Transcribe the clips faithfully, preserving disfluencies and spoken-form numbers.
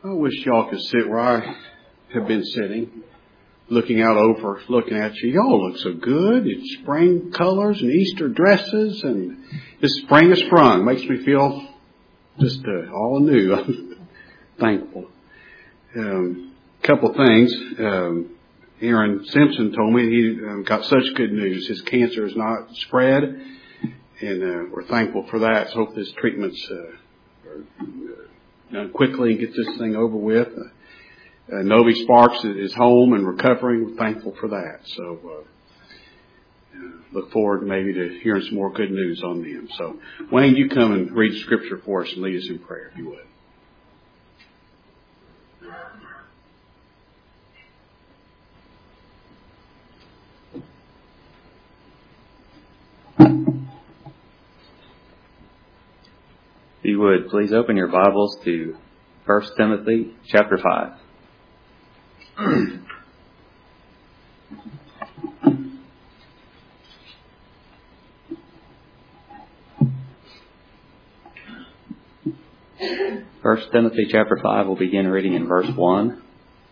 I wish y'all could sit where I have been sitting, looking out over, looking at you. Y'all look so good. It's spring colors and Easter dresses, and this spring has sprung. Makes me feel just uh, all anew. I'm thankful. Um, couple things. Um, Aaron Simpson told me he um, got such good news. His cancer is not spread, and uh, we're thankful for that. So hope this treatment's uh, are, uh, done quickly and get this thing over with. Uh, uh, Novi Sparks is home and recovering. We're thankful for that. So uh, uh, look forward maybe to hearing some more good news on them. So Wayne, you come and read Scripture for us and lead us in prayer, if you would. If you would, please open your Bibles to First Timothy chapter five. First Timothy chapter five, we'll begin reading in verse one.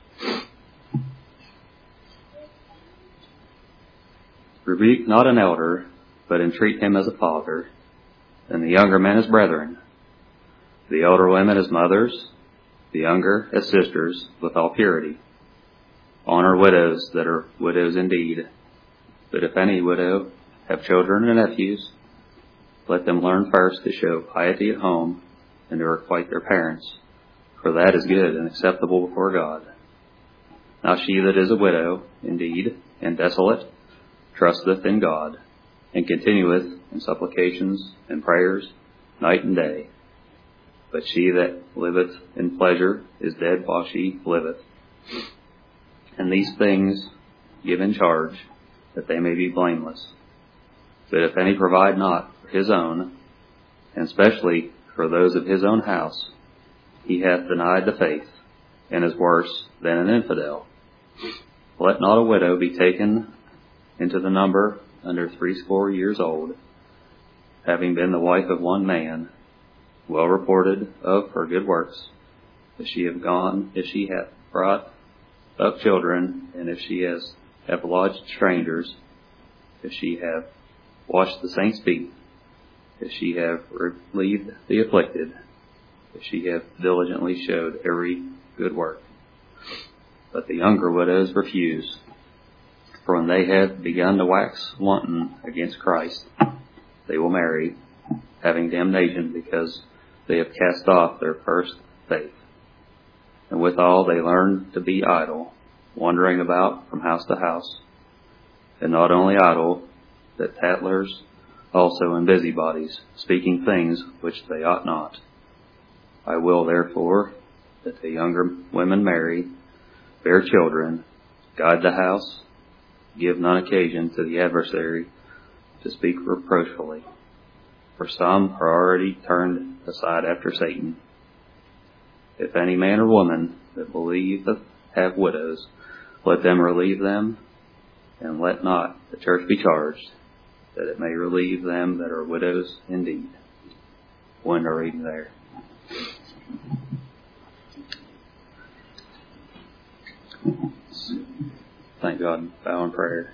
Rebuke not an elder, but entreat him as a father, and the younger men as brethren, the elder women as mothers, the younger as sisters, with all purity. Honor widows that are widows indeed. But if any widow have children and nephews, let them learn first to show piety at home and to requite their parents, for that is good and acceptable before God. Now she that is a widow, indeed, and desolate, trusteth in God, and continueth in supplications and prayers night and day. But she that liveth in pleasure is dead while she liveth. And these things give in charge, that they may be blameless. But if any provide not for his own, and especially for those of his own house, he hath denied the faith, and is worse than an infidel. Let not a widow be taken into the number under threescore years old, having been the wife of one man, well reported of her good works, if she have gone, if she hath brought up children, and if she has have lodged strangers, if she have washed the saints' feet, if she have relieved the afflicted, if she have diligently showed every good work. But the younger widows refuse, for when they have begun to wax wanton against Christ, they will marry, having damnation, because they have cast off their first faith. And withal they learn to be idle, wandering about from house to house, and not only idle, but tattlers also and busybodies, speaking things which they ought not. I will therefore that the younger women marry, bear children, guide the house, give none occasion to the adversary to speak reproachfully. For some are already turned aside after Satan. If any man or woman that believeth have widows, let them relieve them, and let not the church be charged, that it may relieve them that are widows indeed. One to reading there. Thank God and bow in prayer.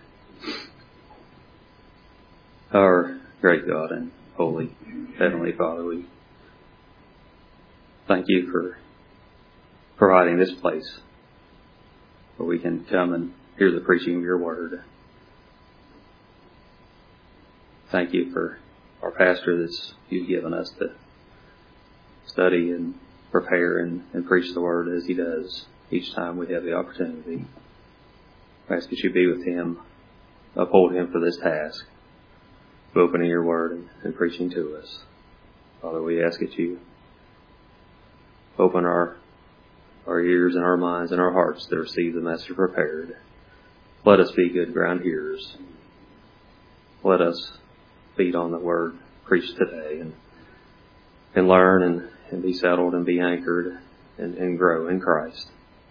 Our great God and holy Heavenly Father, we thank you for providing this place where we can come and hear the preaching of your word. Thank you for our pastor that you've given us to study and prepare and, and preach the word as he does each time we have the opportunity. I ask that you be with him, uphold him for this task of opening your word and, and preaching to us. Father, we ask that you open our our ears and our minds and our hearts to receive the message prepared. Let us be good ground hearers. Let us feed on the word preached today and and learn and, and be settled and be anchored and, and grow in Christ.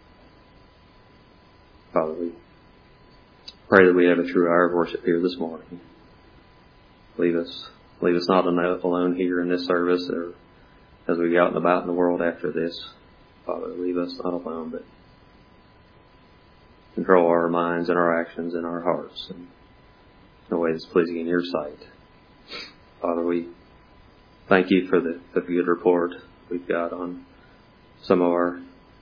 Father, we pray that we have a true hour of worship here this morning. Leave us, leave us not alone here in this service or as we go out and about in the world after this. Father, leave us not alone, but control our minds and our actions and our hearts in a way that's pleasing in your sight. Father, we thank you for the, the good report we've got on some of our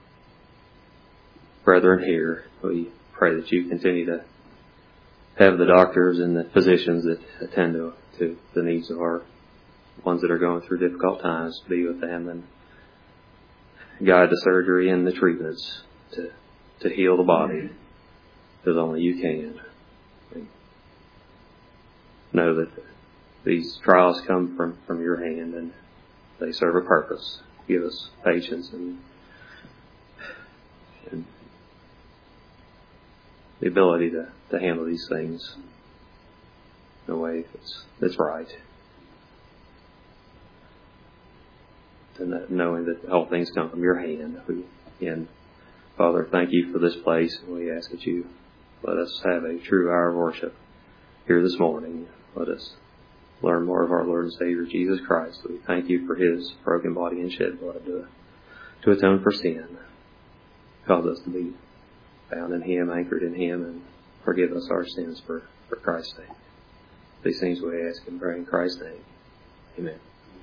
brethren here. We pray that you continue to have the doctors and the physicians that attend to, to the needs of our ones that are going through difficult times, be with them and guide the surgery and the treatments to, to heal the body as only you can. We know that these trials come from, from your hand and they serve a purpose. Give us patience and, and the ability to, to handle these things in a way that's, that's right. And that knowing that all things come from your hand. We, and Father, thank you for this place. And we ask that you let us have a true hour of worship here this morning. Let us learn more of our Lord and Savior, Jesus Christ. We thank you for his broken body and shed blood to, to atone for sin. Cause us to be found in him, anchored in him, and forgive us our sins for, for Christ's sake. These things we ask and pray in Christ's name. Amen.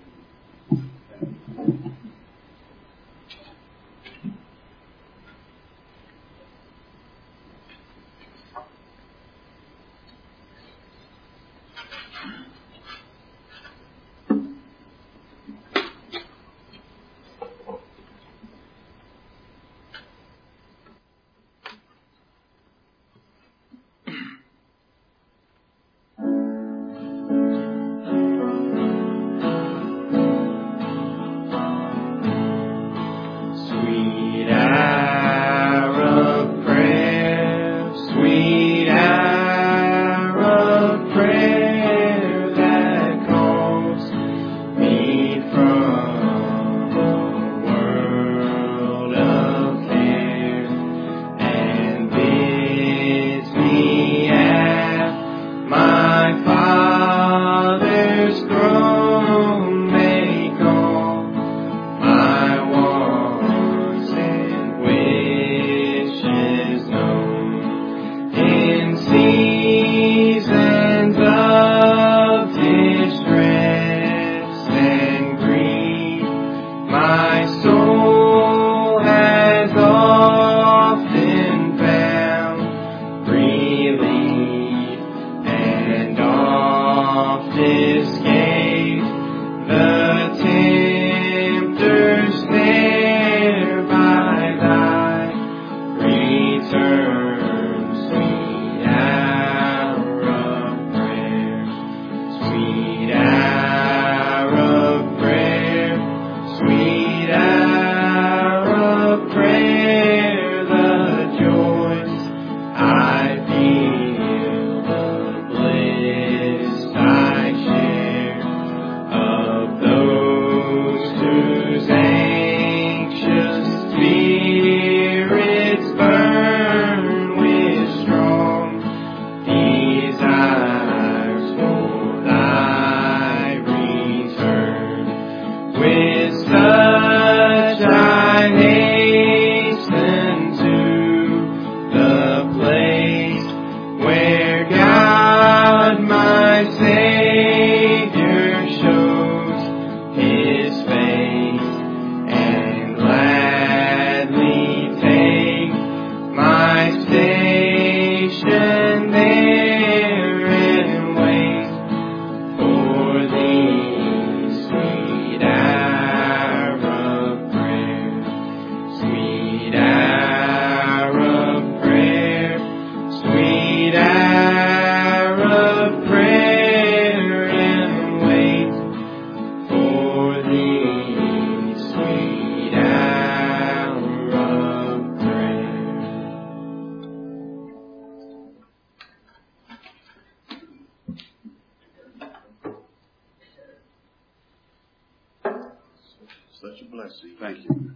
Such a blessing. Thank you.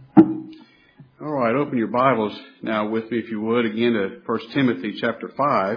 All right, open your Bibles now with me, if you would, again to First Timothy chapter five.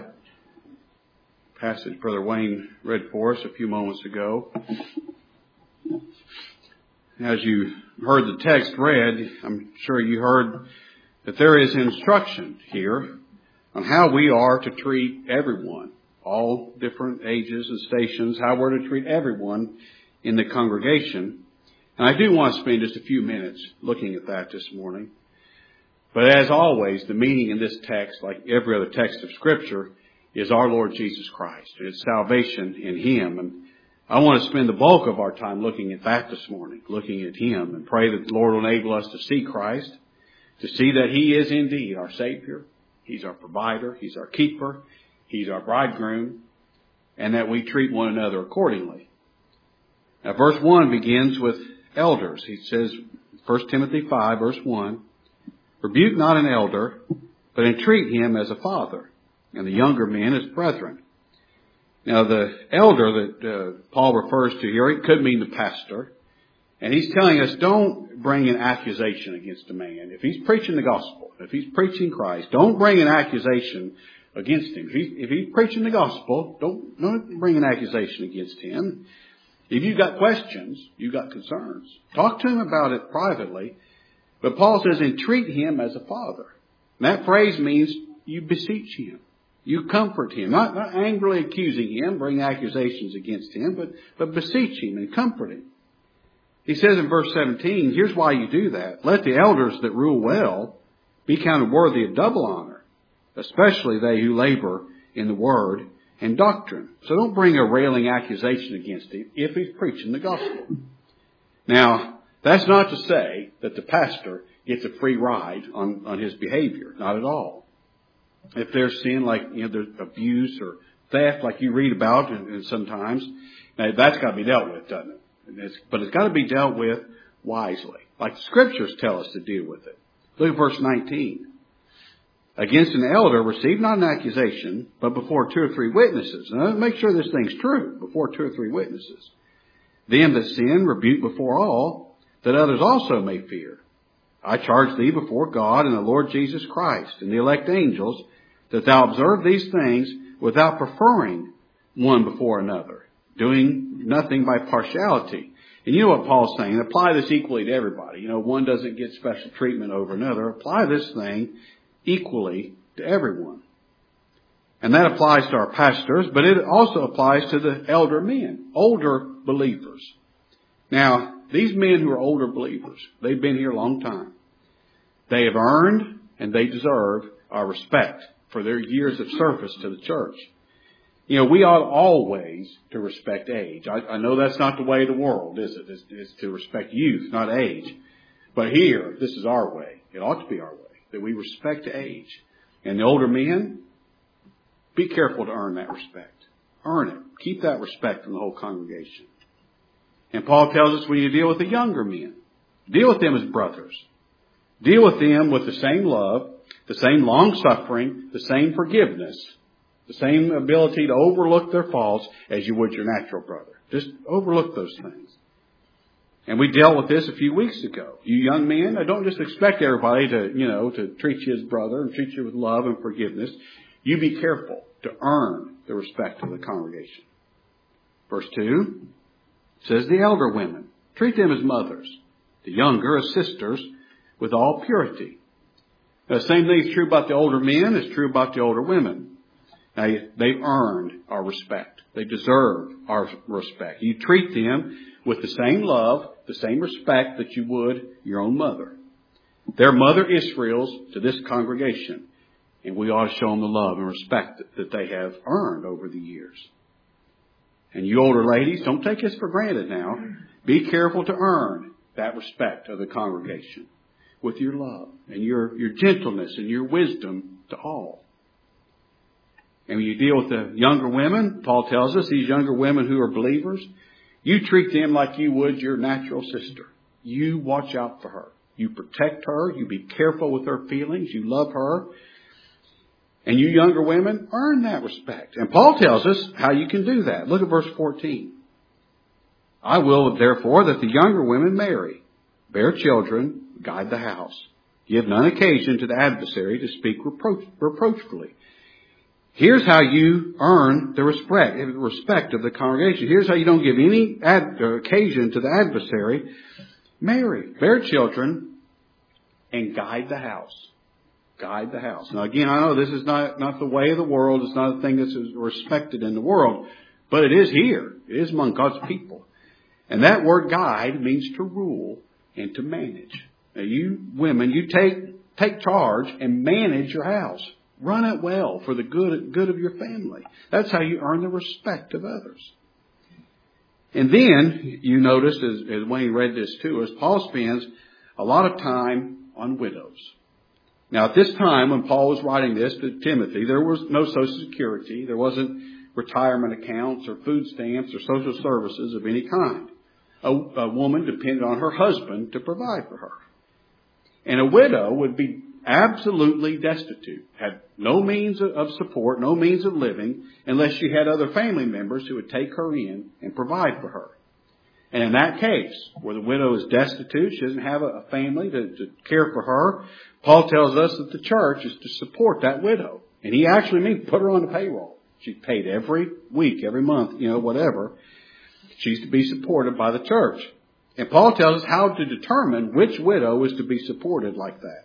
Passage Brother Wayne read for us a few moments ago. As you heard the text read, I'm sure you heard that there is instruction here on how we are to treat everyone, all different ages and stations, how we're to treat everyone in the congregation. And I do want to spend just a few minutes looking at that this morning. But as always, the meaning in this text, like every other text of Scripture, is our Lord Jesus Christ. It's salvation in Him. And I want to spend the bulk of our time looking at that this morning, looking at Him, and pray that the Lord will enable us to see Christ, to see that He is indeed our Savior. He's our provider. He's our keeper. He's our bridegroom. And that we treat one another accordingly. Now, verse one begins with elders. He says, First Timothy five, verse one, rebuke not an elder, but entreat him as a father, and the younger men as brethren. Now, the elder that uh, Paul refers to here, it could mean the pastor. And he's telling us, don't bring an accusation against a man. If he's preaching the gospel, if he's preaching Christ, don't bring an accusation against him. If he's, if he's preaching the gospel, don't, don't bring an accusation against him. If you've got questions, you've got concerns, talk to him about it privately. But Paul says, entreat him as a father. And that phrase means you beseech him. You comfort him. Not, not angrily accusing him, bring accusations against him, but, but beseech him and comfort him. He says in verse seventeen, here's why you do that. Let the elders that rule well be counted worthy of double honor, especially they who labor in the word and doctrine. So don't bring a railing accusation against him if he's preaching the gospel. Now, that's not to say that the pastor gets a free ride on, on his behavior. Not at all. If there's sin like, you know, there's abuse or theft like you read about and, and sometimes, now that's got to be dealt with, doesn't it? It's, but it's got to be dealt with wisely. Like the Scriptures tell us to deal with it. Look at verse nineteen. Against an elder, receive not an accusation, but before two or three witnesses. Now, make sure this thing's true, before two or three witnesses. Them that sin, rebuke before all, that others also may fear. I charge thee before God and the Lord Jesus Christ and the elect angels, that thou observe these things without preferring one before another, doing nothing by partiality. And you know what Paul's saying? Apply this equally to everybody. You know, one doesn't get special treatment over another. Apply this thing equally to everyone. And that applies to our pastors, but it also applies to the elder men, older believers. Now, these men who are older believers, they've been here a long time. They have earned and they deserve our respect for their years of service to the church. You know, we ought always to respect age. I, I know that's not the way of the world, is it? It's, it's to respect youth, not age. But here, this is our way. It ought to be our way, that we respect age. And the older men, be careful to earn that respect. Earn it. Keep that respect from the whole congregation. And Paul tells us when you deal with the younger men, deal with them as brothers. Deal with them with the same love, the same long-suffering, the same forgiveness, the same ability to overlook their faults as you would your natural brother. Just overlook those things. And we dealt with this a few weeks ago. You young men, don't just expect everybody to, you know, to treat you as brother and treat you with love and forgiveness. You be careful to earn the respect of the congregation. Verse two says the elder women, treat them as mothers, the younger as sisters, with all purity. Now, the same thing is true about the older men as true about the older women. Now, they've earned our respect. They deserve our respect. You treat them with the same love, the same respect that you would your own mother. They're Mother Israel's to this congregation. And we ought to show them the love and respect that they have earned over the years. And you older ladies, don't take this for granted now. Be careful to earn that respect of the congregation with your love and your, your gentleness and your wisdom to all. And when you deal with the younger women, Paul tells us, these younger women who are believers, you treat them like you would your natural sister. You watch out for her. You protect her. You be careful with her feelings. You love her. And you younger women, earn that respect. And Paul tells us how you can do that. Look at verse fourteen. I will, therefore, that the younger women marry, bear children, guide the house, give none occasion to the adversary to speak reproach, reproachfully. Here's how you earn the respect, respect of the congregation. Here's how you don't give any ad, occasion to the adversary marry, bear children, and guide the house. Guide the house. Now again, I know this is not, not the way of the world. It's not a thing that's respected in the world. But it is here. It is among God's people. And that word guide means to rule and to manage. Now you women, you take, take charge and manage your house. Run it well for the good, good of your family. That's how you earn the respect of others. And then you notice, as, as when he read this to us, Paul spends a lot of time on widows. Now at this time when Paul was writing this to Timothy, there was no Social Security. There wasn't retirement accounts or food stamps or social services of any kind. A, a woman depended on her husband to provide for her. And a widow would be absolutely destitute, had no means of support, no means of living, unless she had other family members who would take her in and provide for her. And in that case, where the widow is destitute, she doesn't have a family to, to care for her, Paul tells us that the church is to support that widow. And he actually means put her on the payroll. She's paid every week, every month, you know, whatever. She's to be supported by the church. And Paul tells us how to determine which widow is to be supported like that.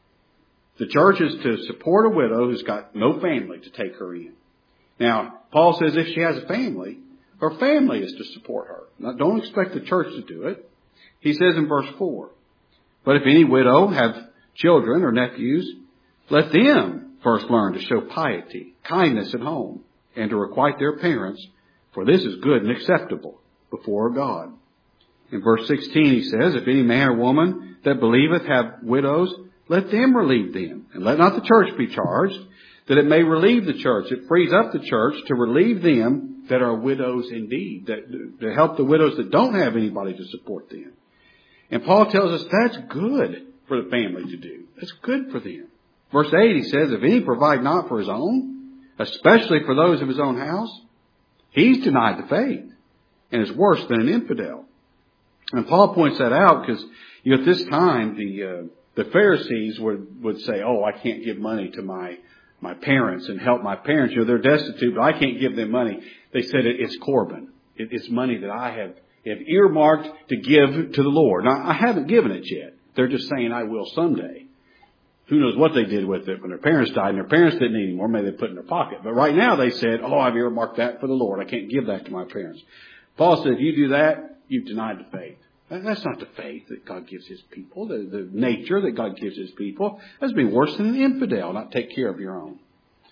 The church is to support a widow who's got no family to take her in. Now, Paul says if she has a family, her family is to support her. Now, don't expect the church to do it. He says in verse four, but if any widow have children or nephews, let them first learn to show piety, kindness at home, and to requite their parents, for this is good and acceptable before God. In verse sixteen he says, if any man or woman that believeth have widows, let them relieve them, and let not the church be charged, that it may relieve the church. It frees up the church to relieve them that are widows indeed, that, to help the widows that don't have anybody to support them. And Paul tells us that's good for the family to do. That's good for them. Verse eight, he says, if any provide not for his own, especially for those of his own house, he's denied the faith and is worse than an infidel. And Paul points that out because, you know, at this time, the, uh, the Pharisees would, would say, oh, I can't give money to my, my parents and help my parents. You know, they're destitute, but I can't give them money. They said it, it's Corban. It, it's money that I have, have earmarked to give to the Lord. Now, I haven't given it yet. They're just saying I will someday. Who knows what they did with it when their parents died and their parents didn't need it anymore. Maybe they put it in their pocket. But right now they said, oh, I've earmarked that for the Lord. I can't give that to my parents. Paul said, if you do that, you've denied the faith. That's not the faith that God gives his people, the, the nature that God gives his people. That's be worse than an infidel, not take care of your own.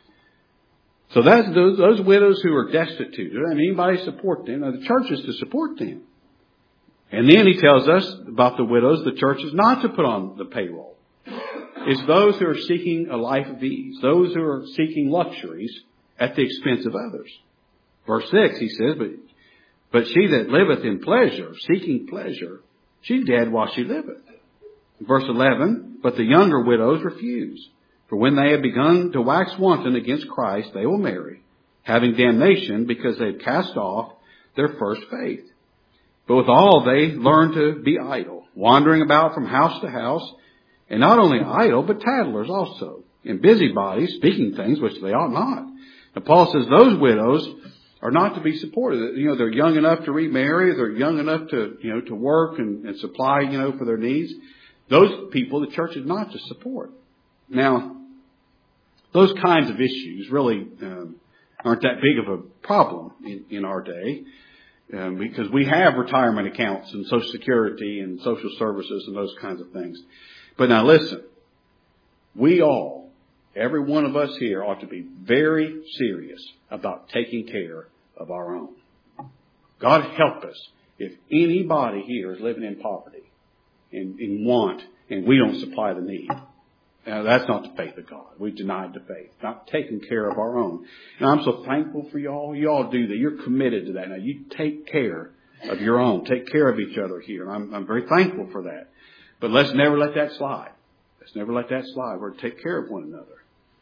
So that's those, those widows who are destitute. Doesn't anybody support them. Now, the church is to support them. And then he tells us about the widows the church is not to put on the payroll. It's those who are seeking a life of ease, those who are seeking luxuries at the expense of others. Verse six, he says, but But she that liveth in pleasure, seeking pleasure, she's dead while she liveth. Verse eleven, but the younger widows refuse. For when they have begun to wax wanton against Christ, they will marry, having damnation because they have cast off their first faith. But with all they learn to be idle, wandering about from house to house, and not only idle, but tattlers also, and busybodies, speaking things which they ought not. And Paul says those widows are not to be supported. You know, they're young enough to remarry. They're young enough to, you know, to work and, and supply, you know, for their needs. Those people, the church is not to support. Now, those kinds of issues really um, aren't that big of a problem in, in our day um, because we have retirement accounts and Social Security and social services and those kinds of things. But now listen, we all, every one of us here ought to be very serious about taking care of our own. God help us if anybody here is living in poverty and in want and we don't supply the need. Now, that's not the faith of God. We've denied the faith, not taking care of our own. And I'm so thankful for y'all. You all do that. You're committed to that. Now, you take care of your own. Take care of each other here. I'm, I'm very thankful for that. But let's never let that slide. Let's never let that slide. We're to take care of one another.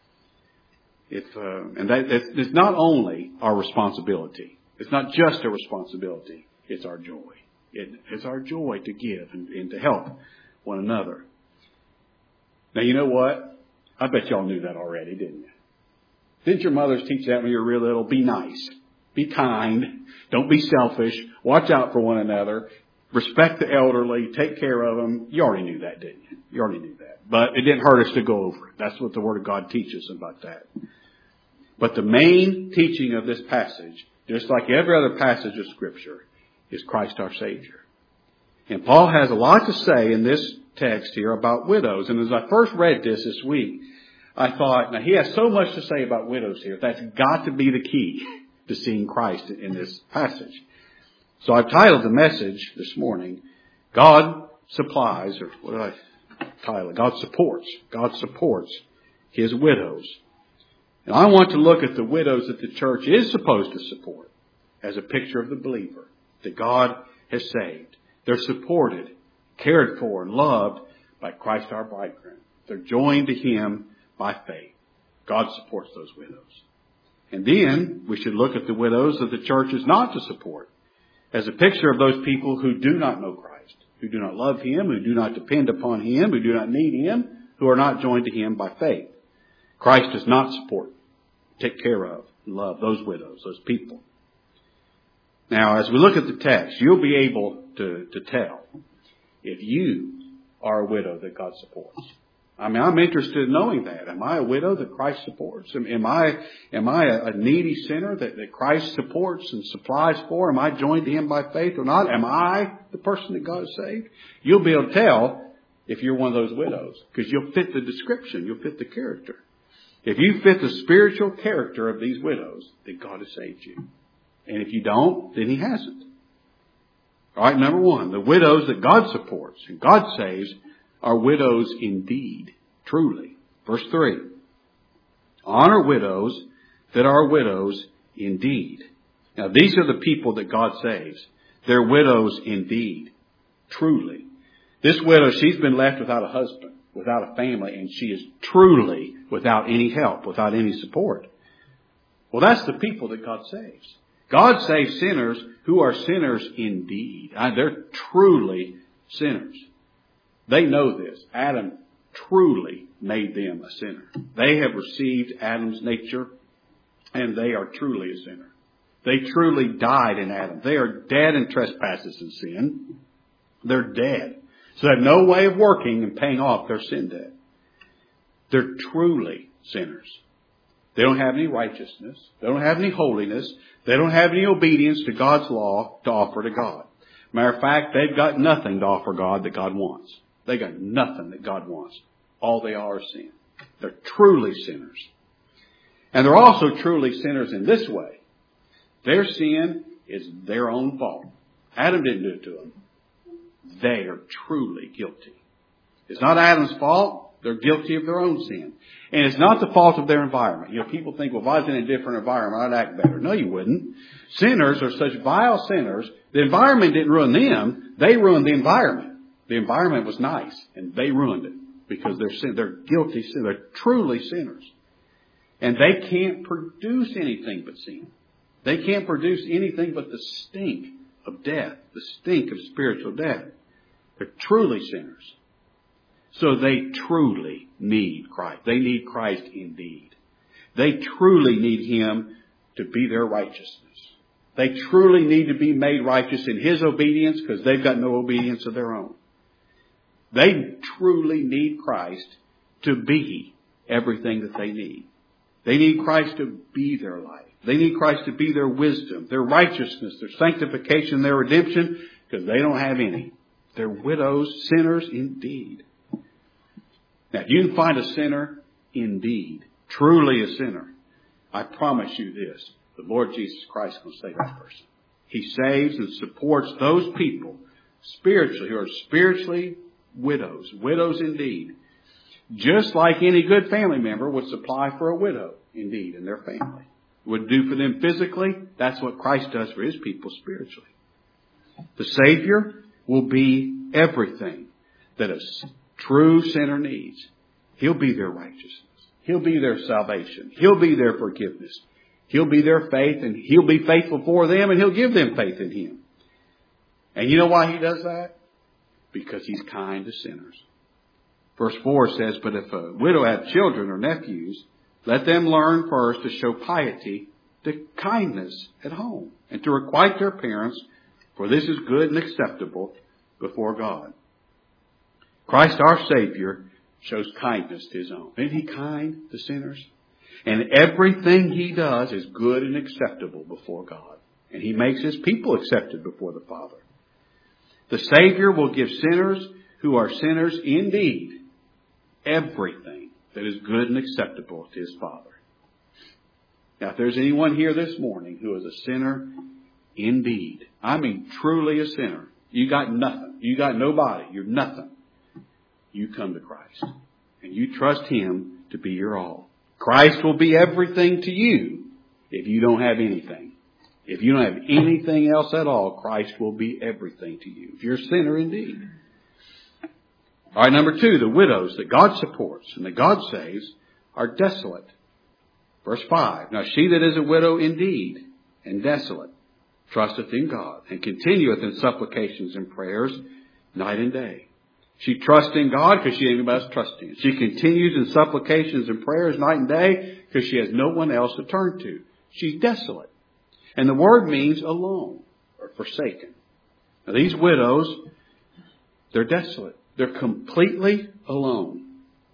If, uh, and that, it's not only our responsibility. It's not just a responsibility. It's our joy. It, it's our joy to give and, and to help one another. Now, you know what? I bet y'all knew that already, didn't you? Didn't your mothers teach that when you were real little? Be nice. Be kind. Don't be selfish. Watch out for one another. respect the elderly, take care of them. You already knew that, didn't you? You already knew that. But it didn't hurt us to go over it. That's what the Word of God teaches about that. But the main teaching of this passage, just like every other passage of Scripture, is Christ our Savior. And Paul has a lot to say in this text here about widows. And as I first read this this week, I thought, now he has so much to say about widows here. That's got to be the key to seeing Christ in this passage. So I've titled the message this morning, God supplies, or what did I title it? God supports. God supports His widows. And I want to look at the widows that the church is supposed to support as a picture of the believer that God has saved. They're supported, cared for, and loved by Christ our bridegroom. They're joined to Him by faith. God supports those widows. And then we should look at the widows that the church is not to support as a picture of those people who do not know Christ, who do not love Him, who do not depend upon Him, who do not need Him, who are not joined to Him by faith. Christ does not support, take care of, love those widows, those people. Now, as we look at the text, you'll be able to, to tell if you are a widow that God supports. I mean, I'm interested in knowing that. Am I a widow that Christ supports? Am, am I am I a, a needy sinner that, that Christ supports and supplies for? Am I joined to Him by faith or not? Am I the person that God has saved? You'll be able to tell if you're one of those widows because you'll fit the description. You'll fit the character. If you fit the spiritual character of these widows, then God has saved you. And if you don't, then He hasn't. All right, number one, the widows that God supports and God saves are widows indeed, truly. Verse three, honor widows that are widows indeed. Now, these are the people that God saves. They're widows indeed, truly. This widow, she's been left without a husband, without a family, and she is truly without any help, without any support. Well, that's the people that God saves. God saves sinners who are sinners indeed. They're truly sinners. They know this. Adam truly made them a sinner. They have received Adam's nature, and they are truly a sinner. They truly died in Adam. They are dead in trespasses and sin. They're dead. So they have no way of working and paying off their sin debt. They're truly sinners. They don't have any righteousness. They don't have any holiness. They don't have any obedience to God's law to offer to God. Matter of fact, they've got nothing to offer God that God wants. They got nothing that God wants. All they are is sin. They're truly sinners. And they're also truly sinners in this way. Their sin is their own fault. Adam didn't do it to them. They are truly guilty. It's not Adam's fault. They're guilty of their own sin. And it's not the fault of their environment. You know, people think, well, if I was in a different environment, I'd act better. No, you wouldn't. Sinners are such vile sinners. The environment didn't ruin them. They ruined the environment. The environment was nice, and they ruined it because they're sin. They're guilty sinners. They're truly sinners. And they can't produce anything but sin. They can't produce anything but the stink of death, the stink of spiritual death. They're truly sinners. So they truly need Christ. They need Christ indeed. They truly need Him to be their righteousness. They truly need to be made righteous in His obedience because they've got no obedience of their own. They truly need Christ to be everything that they need. They need Christ to be their life. They need Christ to be their wisdom, their righteousness, their sanctification, their redemption, because they don't have any. They're widows, sinners indeed. Now, if you can find a sinner indeed, truly a sinner, I promise you this, the Lord Jesus Christ will save that person. He saves and supports those people spiritually, who are spiritually widows, widows indeed. Just like any good family member would supply for a widow, indeed, in their family. Would do for them physically, that's what Christ does for His people spiritually. The Savior will be everything that a true sinner needs. He'll be their righteousness. He'll be their salvation. He'll be their forgiveness. He'll be their faith, and He'll be faithful for them, and He'll give them faith in Him. And you know why He does that? Because He's kind to sinners. Verse four says, but if a widow have children or nephews, let them learn first to show piety to kindness at home, and to requite their parents For this is good and acceptable before God. Christ our Savior shows kindness to His own. Isn't He kind to sinners? And everything He does is good and acceptable before God. And He makes His people accepted before the Father. The Savior will give sinners who are sinners indeed everything that is good and acceptable to His Father. Now, if there's anyone here this morning who is a sinner indeed, I mean truly a sinner, you got nothing, you got nobody, you're nothing, you come to Christ and you trust Him to be your all. Christ will be everything to you if you don't have anything. If you don't have anything else at all, Christ will be everything to you. If you're a sinner indeed. All right, number two, the widows that God supports and that God saves are desolate. Verse five, now she that is a widow indeed and desolate trusteth in God and continueth in supplications and prayers night and day. She trusts in God because she ain't anybody else trusting in. She continues in supplications and prayers night and day because she has no one else to turn to. She's desolate. And the word means alone or forsaken. Now these widows, they're desolate. They're completely alone.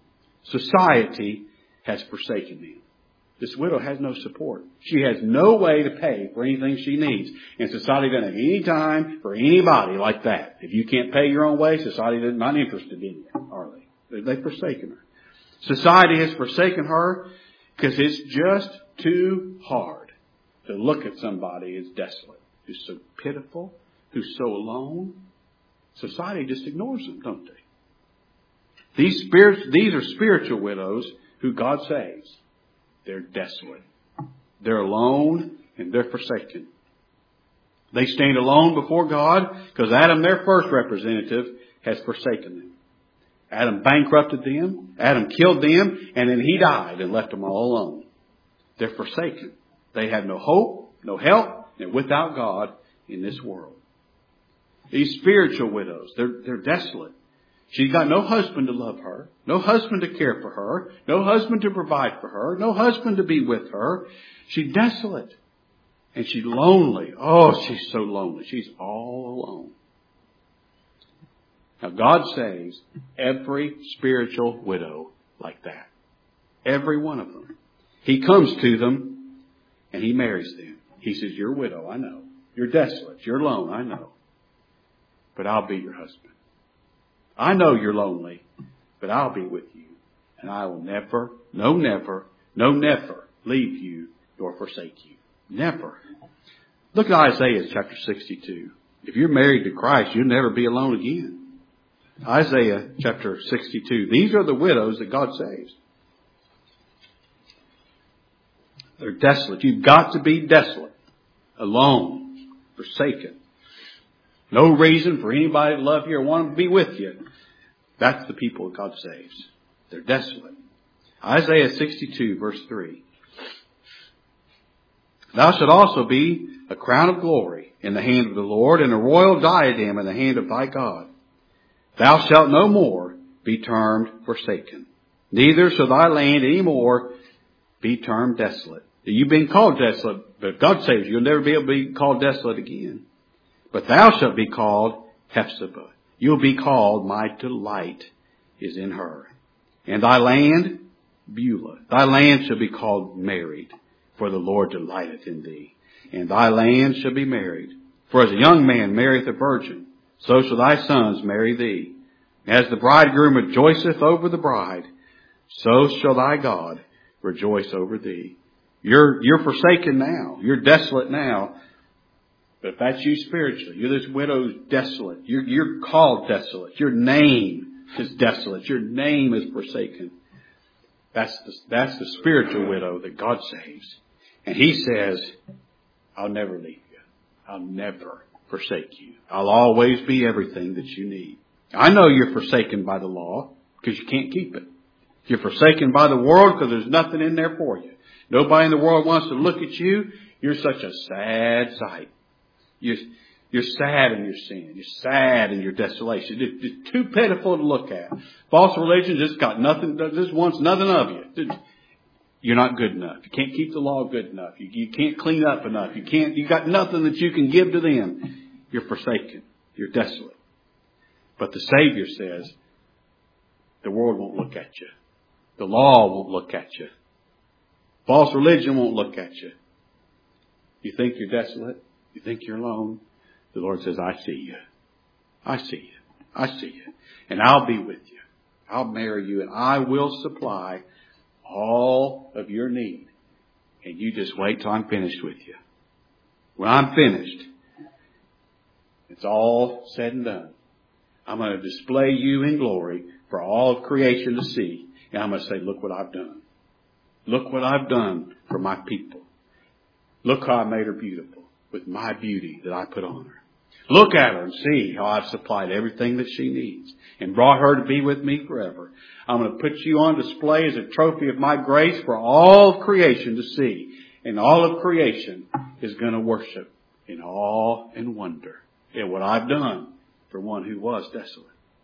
Society has forsaken them. This widow has no support. She has no way to pay for anything she needs. And society doesn't have any time for anybody like that. If you can't pay your own way, society is not interested in you, are they? They've forsaken her. Society has forsaken her because it's just too hard to look at somebody as desolate, who's so pitiful, who's so alone. Society just ignores them, don't they? These spirits, these are spiritual widows who God saves. They're desolate. They're alone and they're forsaken. They stand alone before God because Adam, their first representative, has forsaken them. Adam bankrupted them. Adam killed them. And then he died and left them all alone. They're forsaken. They have no hope, no help, and without God in this world. These spiritual widows, they're, they're desolate. She's got no husband to love her, no husband to care for her, no husband to provide for her, no husband to be with her. She's desolate. And she's lonely. Oh, she's so lonely. She's all alone. Now God saves every spiritual widow like that. Every one of them. He comes to them and He marries them. He says, you're a widow, I know. You're desolate. You're alone, I know. But I'll be your husband. I know you're lonely, but I'll be with you. And I will never, no never, no never leave you nor forsake you. Never. Look at Isaiah chapter sixty-two. If you're married to Christ, you'll never be alone again. Isaiah chapter sixty-two. These are the widows that God saves. They're desolate. You've got to be desolate, alone, forsaken. No reason for anybody to love you or want to be with you. That's the people that God saves. They're desolate. Isaiah sixty-two verse three. Thou shalt also be a crown of glory in the hand of the Lord and a royal diadem in the hand of thy God. Thou shalt no more be termed forsaken. Neither shall thy land any more be termed desolate. You've been called desolate, but if God saves you, you'll never be able to be called desolate again. But thou shalt be called Hephzibah. You'll be called, my delight is in her. And thy land, Beulah. Thy land shall be called married, for the Lord delighteth in thee. And thy land shall be married. For as a young man marrieth a virgin, so shall thy sons marry thee. As the bridegroom rejoiceth over the bride, so shall thy God rejoice over thee. You're, you're forsaken now. You're desolate now. But if that's you spiritually, you're this widow's desolate. You're, you're called desolate. Your name is desolate. Your name is forsaken. That's the, that's the spiritual widow that God saves. And He says, I'll never leave you. I'll never forsake you. I'll always be everything that you need. I know you're forsaken by the law because you can't keep it. You're forsaken by the world because there's nothing in there for you. Nobody in the world wants to look at you. You're such a sad sight. You're, you're sad in your sin. You're sad in your desolation. It's, it's too pitiful to look at. False religion just got nothing, just wants nothing of you. You're not good enough. You can't keep the law good enough. You, you can't clean up enough. You can't, you got nothing that you can give to them. You're forsaken. You're desolate. But the Savior says, the world won't look at you. The law won't look at you. False religion won't look at you. You think you're desolate? You think you're alone? The Lord says, I see you. I see you. I see you. And I'll be with you. I'll marry you and I will supply all of your need. And you just wait till I'm finished with you. When I'm finished, it's all said and done. I'm going to display you in glory for all of creation to see. And I'm going to say, look what I've done. Look what I've done for my people. Look how I made her beautiful with my beauty that I put on her. Look at her and see how I've supplied everything that she needs and brought her to be with me forever. I'm going to put you on display as a trophy of my grace for all of creation to see. And all of creation is going to worship in awe and wonder at what I've done for one who was desolate.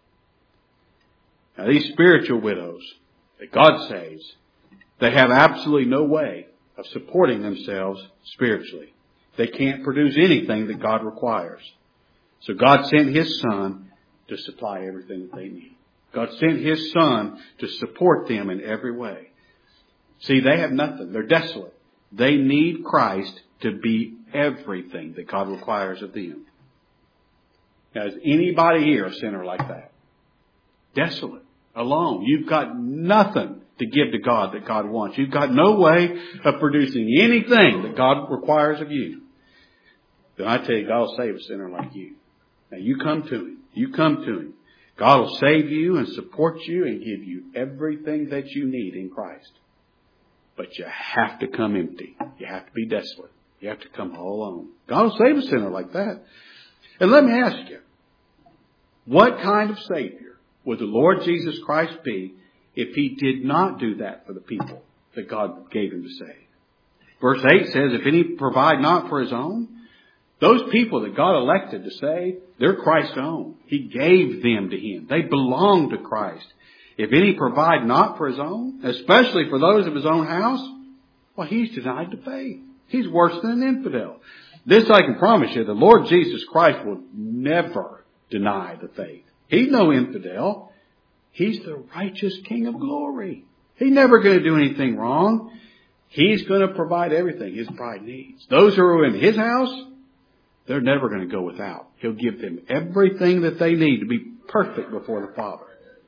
Now these spiritual widows that God saves, they have absolutely no way of supporting themselves spiritually. They can't produce anything that God requires. So God sent His Son to supply everything that they need. God sent His Son to support them in every way. See, they have nothing. They're desolate. They need Christ to be everything that God requires of them. Now, is anybody here a sinner like that? Desolate. Alone. You've got nothing to give to God that God wants. You've got no way of producing anything that God requires of you. Then I tell you, God will save a sinner like you. Now you come to Him. You come to Him. God will save you and support you and give you everything that you need in Christ. But you have to come empty. You have to be desolate. You have to come all alone. God will save a sinner like that. And let me ask you, what kind of Savior would the Lord Jesus Christ be if He did not do that for the people that God gave Him to save? Verse eight says, if any provide not for His own, those people that God elected to save, they're Christ's own. He gave them to Him. They belong to Christ. If any provide not for his own, especially for those of his own house, well, he's denied the faith. He's worse than an infidel. This I can promise you, the Lord Jesus Christ will never deny the faith. He's no infidel. He's the righteous King of glory. He's never going to do anything wrong. He's going to provide everything his bride needs. Those who are in His house, they're never going to go without. He'll give them everything that they need to be perfect before the Father.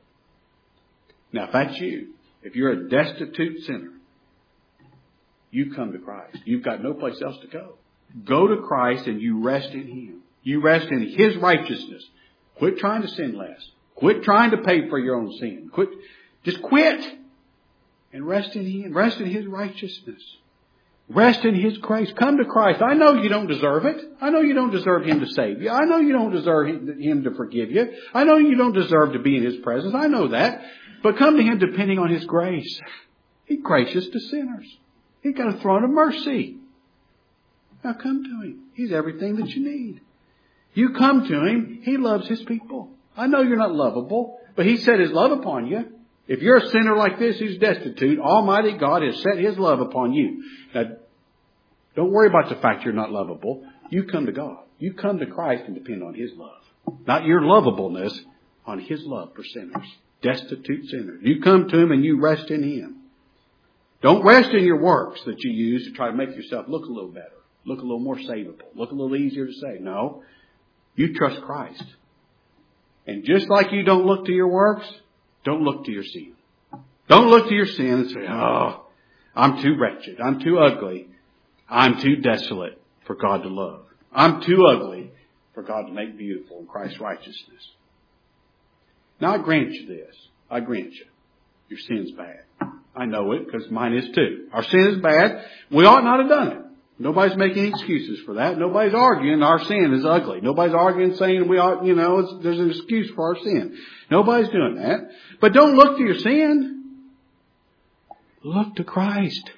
Now, if that's you, if you're a destitute sinner, you come to Christ. You've got no place else to go. Go to Christ and you rest in Him. You rest in His righteousness. Quit trying to sin less. Quit trying to pay for your own sin. Quit. Just quit and rest in Him. Rest in His righteousness. Rest in His grace. Come to Christ. I know you don't deserve it. I know you don't deserve Him to save you. I know you don't deserve Him to forgive you. I know you don't deserve to be in His presence. I know that. But come to Him depending on His grace. He's gracious to sinners. He's got a throne of mercy. Now come to Him. He's everything that you need. You come to Him. He loves His people. I know you're not lovable, but He set His love upon you. If you're a sinner like this who's destitute, Almighty God has set His love upon you. Now, don't worry about the fact you're not lovable. You come to God. You come to Christ and depend on His love. Not your lovableness, on His love for sinners. Destitute sinners. You come to Him and you rest in Him. Don't rest in your works that you use to try to make yourself look a little better. Look a little more savable. Look a little easier to save. No. You trust Christ. And just like you don't look to your works, don't look to your sin. Don't look to your sin and say, oh, I'm too wretched. I'm too ugly. I'm too desolate for God to love. I'm too ugly for God to make beautiful in Christ's righteousness. Now I grant you this. I grant you. Your sin's bad. I know it because mine is too. Our sin is bad. We ought not have done it. Nobody's making excuses for that. Nobody's arguing our sin is ugly. Nobody's arguing saying we ought, you know, it's, there's an excuse for our sin. Nobody's doing that. But don't look to your sin. Look to Christ.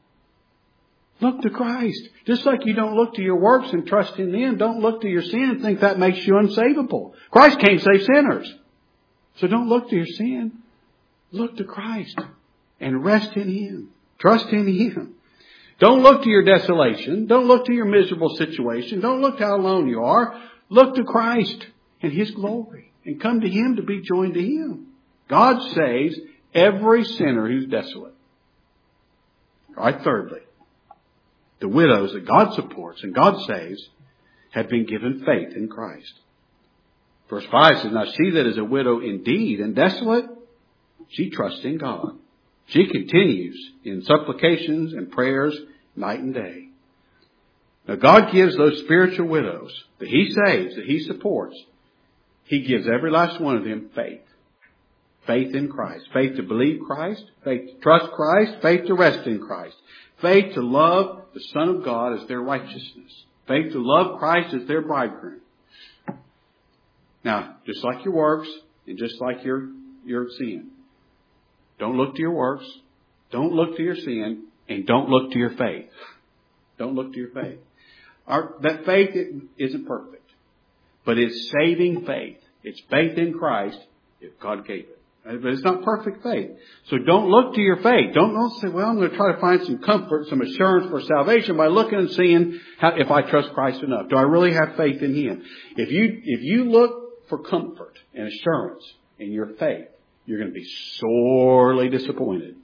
Look to Christ. Just like you don't look to your works and trust in them, don't look to your sin and think that makes you unsavable. Christ can't save sinners. So don't look to your sin. Look to Christ and rest in Him. Trust in Him. Don't look to your desolation. Don't look to your miserable situation. Don't look how alone you are. Look to Christ and His glory and come to Him to be joined to Him. God saves every sinner who's desolate. All right, thirdly, the widows that God supports and God saves have been given faith in Christ. Verse five says, now she that is a widow indeed and desolate, she trusts in God. She continues in supplications and prayers night and day. Now God gives those spiritual widows that He saves, that He supports, He gives every last one of them faith. Faith in Christ. Faith to believe Christ. Faith to trust Christ. Faith to rest in Christ. Faith to love the Son of God as their righteousness. Faith to love Christ as their bridegroom. Now, just like your works and just like your, your sin, don't look to your works, don't look to your sin, and don't look to your faith. Don't look to your faith. Our, that faith isn't perfect, but it's saving faith. It's faith in Christ if God gave it. But it's not perfect faith. So don't look to your faith. Don't, don't say, well, I'm going to try to find some comfort, some assurance for salvation by looking and seeing how, if I trust Christ enough. Do I really have faith in Him? If you, if you look for comfort and assurance in your faith, you're going to be sorely disappointed.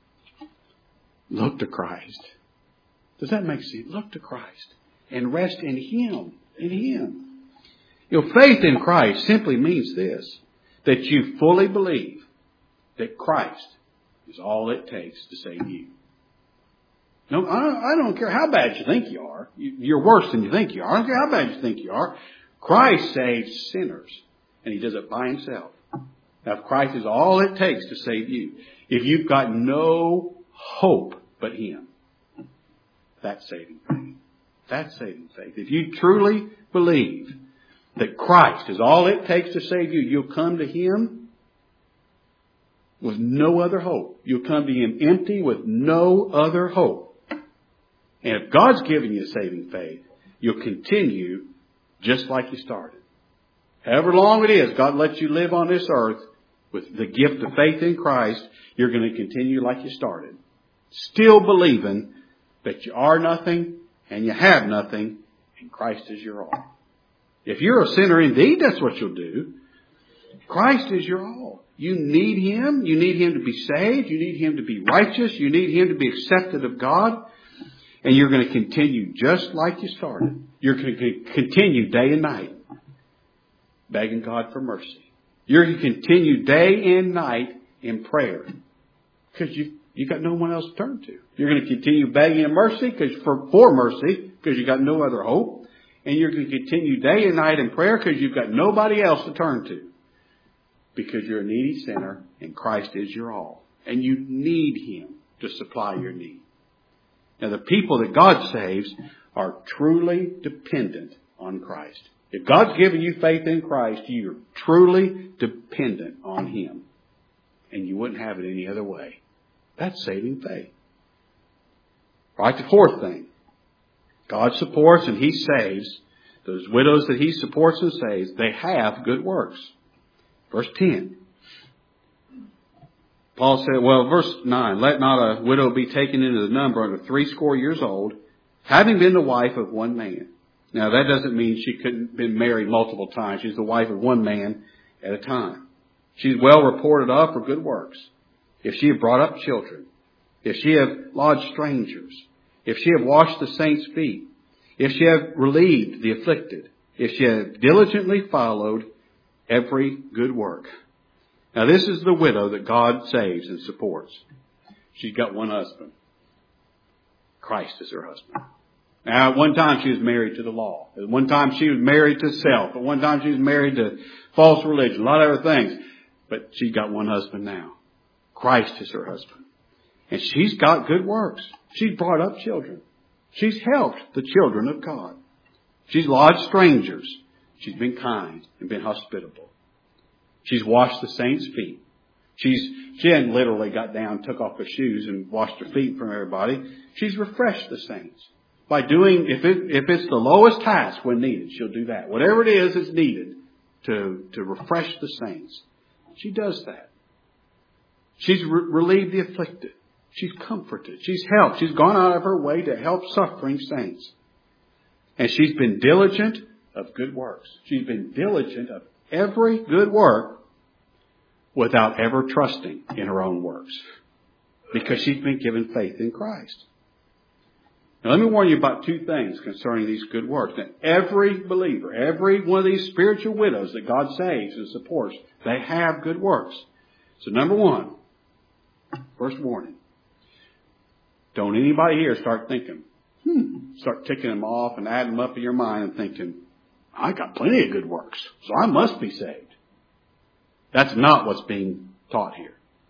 Look to Christ. Does that make sense? Look to Christ and rest in Him, in Him. You know, faith in Christ simply means this, that you fully believe that Christ is all it takes to save you. No, I don't care how bad you think you are. You're worse than you think you are. I don't care how bad you think you are. Christ saves sinners, and He does it by Himself. Now, if Christ is all it takes to save you, if you've got no hope but Him, that's saving faith. That's saving faith. If you truly believe that Christ is all it takes to save you, you'll come to Him with no other hope. You'll come to Him empty with no other hope. And if God's given you saving faith, you'll continue just like you started. However long it is God lets you live on this earth with the gift of faith in Christ, you're going to continue like you started. Still believing that you are nothing and you have nothing and Christ is your all. If you're a sinner indeed, that's what you'll do. Christ is your all. You need Him. You need Him to be saved. You need Him to be righteous. You need Him to be accepted of God. And you're going to continue just like you started. You're going to continue day and night begging God for mercy. You're going to continue day and night in prayer because you you got no one else to turn to. You're going to continue begging in mercy because for, for mercy because you got no other hope. And you're going to continue day and night in prayer because you've got nobody else to turn to. Because you're a needy sinner and Christ is your all. And you need Him to supply your need. Now the people that God saves are truly dependent on Christ. If God's given you faith in Christ, you're truly dependent on Him. And you wouldn't have it any other way. That's saving faith. All right, the fourth thing. God supports and He saves. Those widows that He supports and saves, they have good works. Verse ten. Paul said, well, verse nine, let not a widow be taken into the number under threescore years old, having been the wife of one man. Now that doesn't mean she couldn't have been married multiple times. She's the wife of one man at a time. She's well reported of for good works. If she have brought up children, if she have lodged strangers, if she have washed the saints' feet, if she have relieved the afflicted, if she have diligently followed every good work. Now this is the widow that God saves and supports. She's got one husband. Christ is her husband. Now at one time she was married to the law. At one time she was married to self. At one time she was married to false religion. A lot of other things. But she's got one husband now. Christ is her husband. And she's got good works. She's brought up children. She's helped the children of God. She's lodged strangers. She's been kind and been hospitable. She's washed the saints' feet. She's, she hadn't literally got down, took off her shoes and washed her feet from everybody. She's refreshed the saints. By doing, if it, if it's the lowest task when needed, she'll do that. Whatever it is that's needed to, to refresh the saints. She does that. She's re- relieved the afflicted. She's comforted. She's helped. She's gone out of her way to help suffering saints. And she's been diligent of good works. She's been diligent of every good work without ever trusting in her own works, because she's been given faith in Christ. Now, let me warn you about two things concerning these good works. Now, every believer, every one of these spiritual widows that God saves and supports, they have good works. So number one, first warning. Don't anybody here start thinking, hmm, start ticking them off and adding them up in your mind and thinking, I got plenty of good works, so I must be saved. That's not what's being taught here.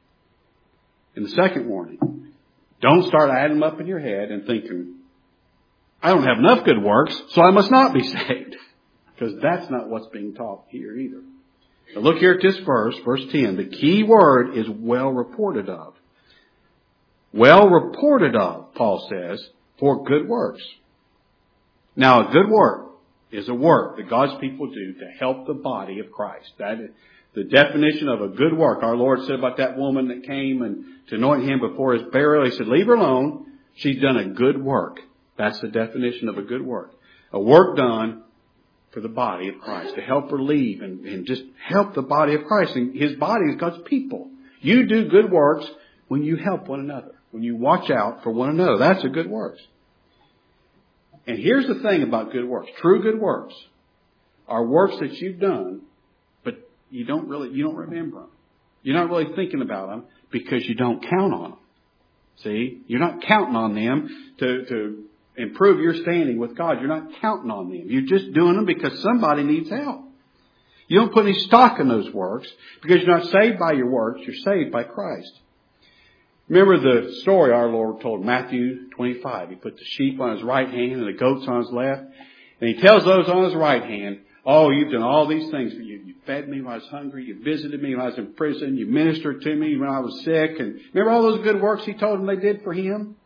And the second warning, don't start adding them up in your head and thinking, I don't have enough good works, so I must not be saved. Because that's not what's being taught here either. Now look here at this verse, verse ten. The key word is well reported of. Well reported of, Paul says, for good works. Now a good work is a work that God's people do to help the body of Christ. That is the definition of a good work. Our Lord said about that woman that came and to anoint him before his burial, he said, leave her alone. She's done a good work. That's the definition of a good work. A work done for the body of Christ, to help relieve and, and just help the body of Christ. And his body is God's people. You do good works when you help one another, when you watch out for one another. That's a good works. And here's the thing about good works. True good works are works that you've done, but you don't really, you don't remember them. You're not really thinking about them because you don't count on them. See? You're not counting on them to, to improve your standing with God. You're not counting on them. You're just doing them because somebody needs help. You don't put any stock in those works because you're not saved by your works. You're saved by Christ. Remember the story our Lord told, Matthew twenty-five. He put the sheep on his right hand and the goats on his left. And he tells those on his right hand, oh, you've done all these things for you. You fed me when I was hungry. You visited me when I was in prison. You ministered to me when I was sick. And remember all those good works he told them they did for him?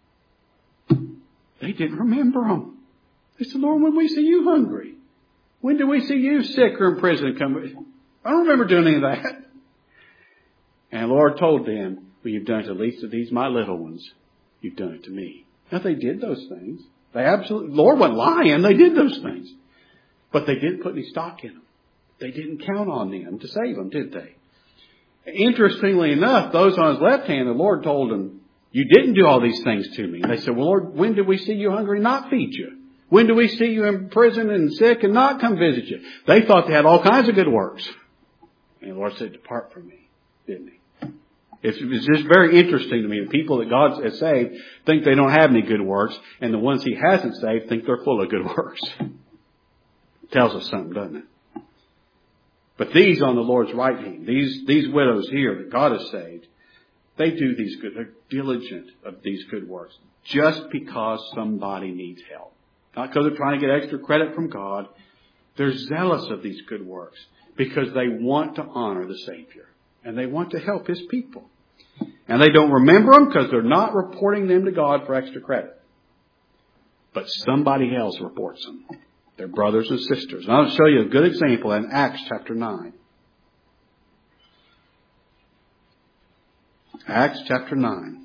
They didn't remember them. They said, Lord, when we see you hungry? When did we see you sick or in prison? Come? I don't remember doing any of that. And the Lord told them, well, you've done it to the least of these, my little ones. You've done it to me. Now, they did those things. They absolutely, the Lord wasn't lying. They did those things. But they didn't put any stock in them. They didn't count on them to save them, did they? Interestingly enough, those on his left hand, the Lord told them, you didn't do all these things to me. And they said, well, Lord, when did we see you hungry and not feed you? When did we see you in prison and sick and not come visit you? They thought they had all kinds of good works. And the Lord said, depart from me, didn't he? It's, it's just very interesting to me. The people that God has saved think they don't have any good works, and the ones he hasn't saved think they're full of good works. It tells us something, doesn't it? But these on the Lord's right hand, these, these widows here that God has saved, they do these good, they're diligent of these good works just because somebody needs help. Not because they're trying to get extra credit from God. They're zealous of these good works because they want to honor the Savior and they want to help his people. And they don't remember them because they're not reporting them to God for extra credit. But somebody else reports them. Their brothers and sisters. And I'll show you a good example in Acts chapter nine. Acts chapter nine.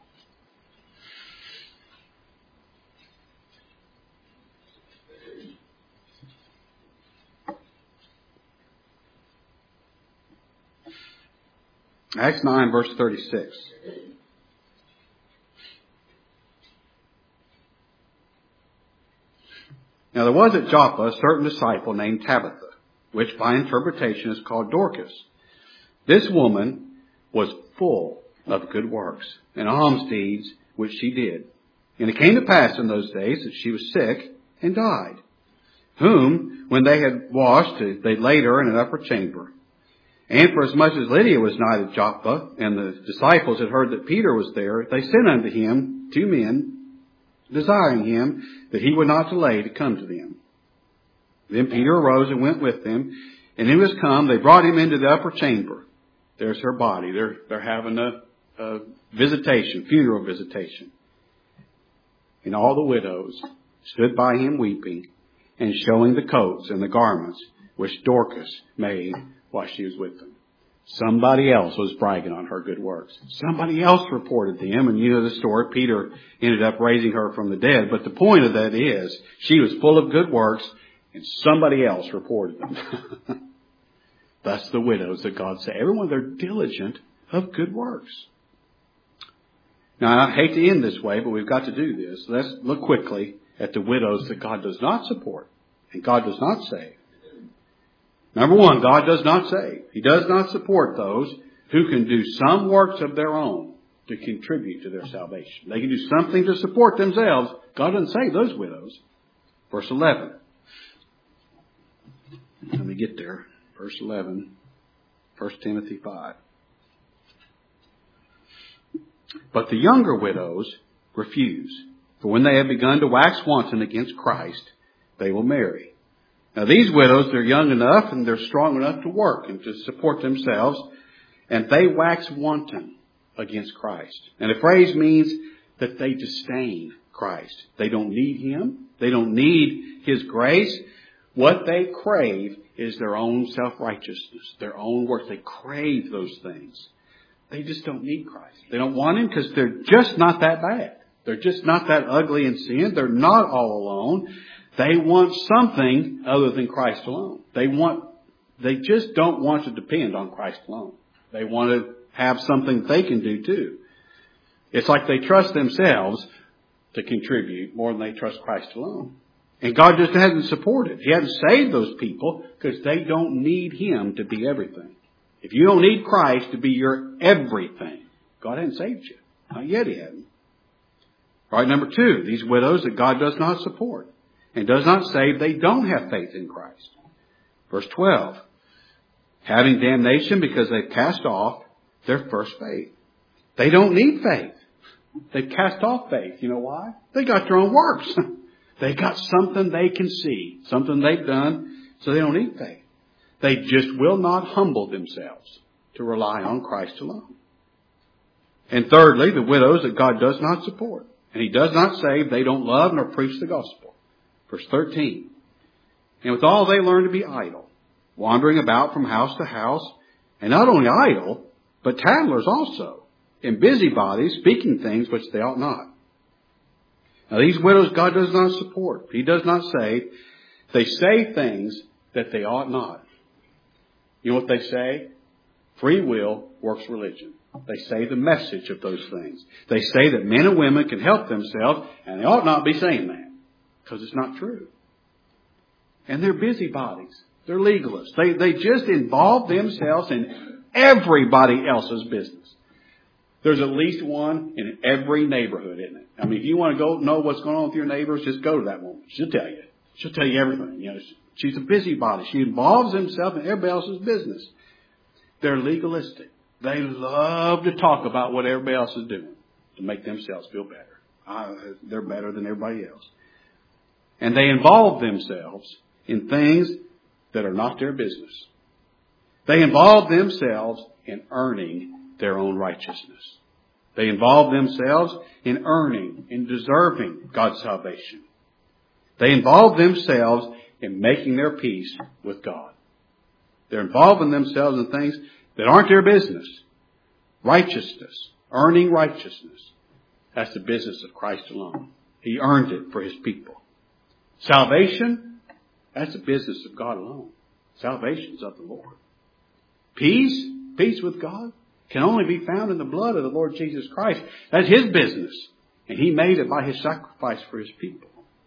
Acts nine verse thirty-six. Now there was at Joppa a certain disciple named Tabitha, which by interpretation is called Dorcas. This woman was full of good works and alms deeds which she did. And it came to pass in those days that she was sick and died, whom, when they had washed, they laid her in an upper chamber. And for as much as Lydia was nigh to Joppa, and the disciples had heard that Peter was there, they sent unto him two men, desiring him that he would not delay to come to them. Then Peter arose and went with them, and when he was come, they brought him into the upper chamber. There's her body. They're, they're having a, a visitation, funeral visitation. And all the widows stood by him weeping and showing the coats and the garments which Dorcas made while she was with them. Somebody else was bragging on her good works. Somebody else reported them. And you know the story. Peter ended up raising her from the dead. But the point of that is she was full of good works and somebody else reported them. That's the widows that God said. Everyone, they're diligent of good works. Now, I hate to end this way, but we've got to do this. Let's look quickly at the widows that God does not support and God does not save. Number one, God does not save. He does not support those who can do some works of their own to contribute to their salvation. They can do something to support themselves. God doesn't save those widows. Verse eleven. Let me get there. Verse eleven. First Timothy five. But the younger widows refuse. For when they have begun to wax wanton against Christ, they will marry. Now these widows, they're young enough and they're strong enough to work and to support themselves. And they wax wanton against Christ. And the phrase means that they disdain Christ. They don't need Him. They don't need His grace. What they crave is their own self-righteousness, their own works. They crave those things. They just don't need Christ. They don't want Him because they're just not that bad. They're just not that ugly in sin. They're not all alone. They want something other than Christ alone. They want, they just don't want to depend on Christ alone. They want to have something they can do too. It's like they trust themselves to contribute more than they trust Christ alone. And God just hasn't supported. He hasn't saved those people because they don't need Him to be everything. If you don't need Christ to be your everything, God hasn't saved you. Not yet He hasn't. All right, number two, these widows that God does not support and does not save, they don't have faith in Christ. Verse twelve. Having damnation because they've cast off their first faith. They don't need faith. They've cast off faith. You know why? They got their own works. They got something they can see, something they've done, so they don't need faith. They just will not humble themselves to rely on Christ alone. And thirdly, the widows that God does not support and He does not save, they don't love nor preach the gospel. Verse thirteen. And with all they learn to be idle, wandering about from house to house, and not only idle, but tattlers also, and busybodies, speaking things which they ought not. Now these widows God does not support. He does not save. They say things that they ought not. You know what they say? Free will works religion. They say the message of those things. They say that men and women can help themselves, and they ought not be saying that, because it's not true. And they're busybodies. They're legalists. They, they just involve themselves in everybody else's business. There's at least one in every neighborhood, isn't it? I mean, if you want to go know what's going on with your neighbors, just go to that woman. She'll tell you. She'll tell you everything. You know, she's a busybody. She involves herself in everybody else's business. They're legalistic. They love to talk about what everybody else is doing to make themselves feel better. Uh, they're better than everybody else. And they involve themselves in things that are not their business. They involve themselves in earning their own righteousness. They involve themselves in earning, in deserving God's salvation. They involve themselves in making their peace with God. They're involving themselves in things that aren't their business. Righteousness, earning righteousness. That's the business of Christ alone. He earned it for His people. Salvation, that's the business of God alone. Salvation is of the Lord. Peace, peace with God, can only be found in the blood of the Lord Jesus Christ. That's His business. And He made it by His sacrifice for His people.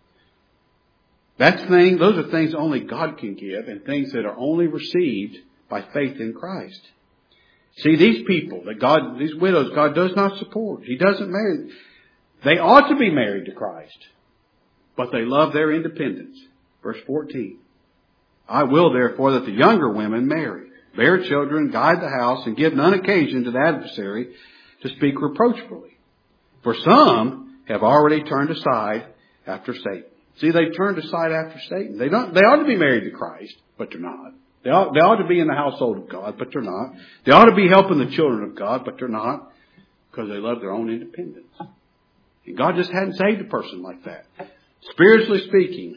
That's thing, those are things only God can give, and things that are only received by faith in Christ. See, these people that God, these widows, God does not support. He doesn't marry. They ought to be married to Christ, but they love their independence. Verse fourteen. I will therefore that the younger women marry, bear children, guide the house, and give none occasion to the adversary to speak reproachfully. For some have already turned aside after Satan. See, they've turned aside after Satan. They don't, they ought to be married to Christ, but they're not. They ought, they ought to be in the household of God, but they're not. They ought to be helping the children of God, but they're not, because they love their own independence. And God just hadn't saved a person like that. Spiritually speaking,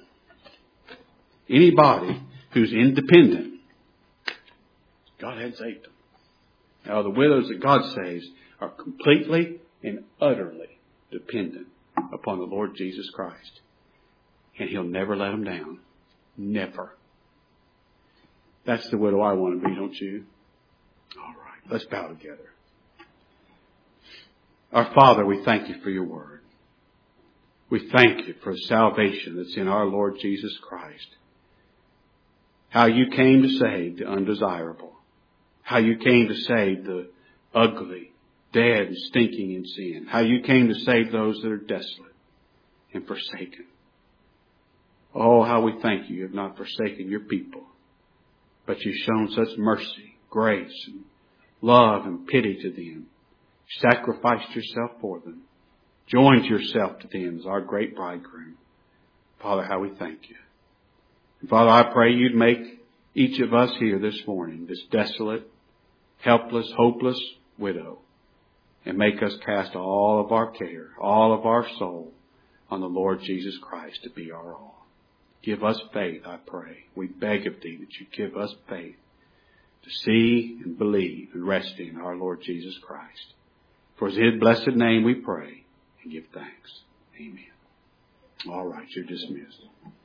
anybody who's independent, God had saved them. Now, the widows that God saves are completely and utterly dependent upon the Lord Jesus Christ. And He'll never let them down. Never. That's the widow I want to be, don't you? All right. Let's bow together. Our Father, we thank you for your word. We thank you for the salvation that's in our Lord Jesus Christ. How you came to save the undesirable. How you came to save the ugly, dead, and stinking in sin. How you came to save those that are desolate and forsaken. Oh, how we thank you. You have not forsaken your people, but you've shown such mercy, grace, and love and pity to them. You sacrificed yourself for them. Joined yourself to them as our great bridegroom. Father, how we thank you. And Father, I pray you'd make each of us here this morning this desolate, helpless, hopeless widow, and make us cast all of our care, all of our soul on the Lord Jesus Christ to be our all. Give us faith, I pray. We beg of thee that you give us faith to see and believe and rest in our Lord Jesus Christ. For his blessed name we pray and give thanks. Amen. All right, you're dismissed.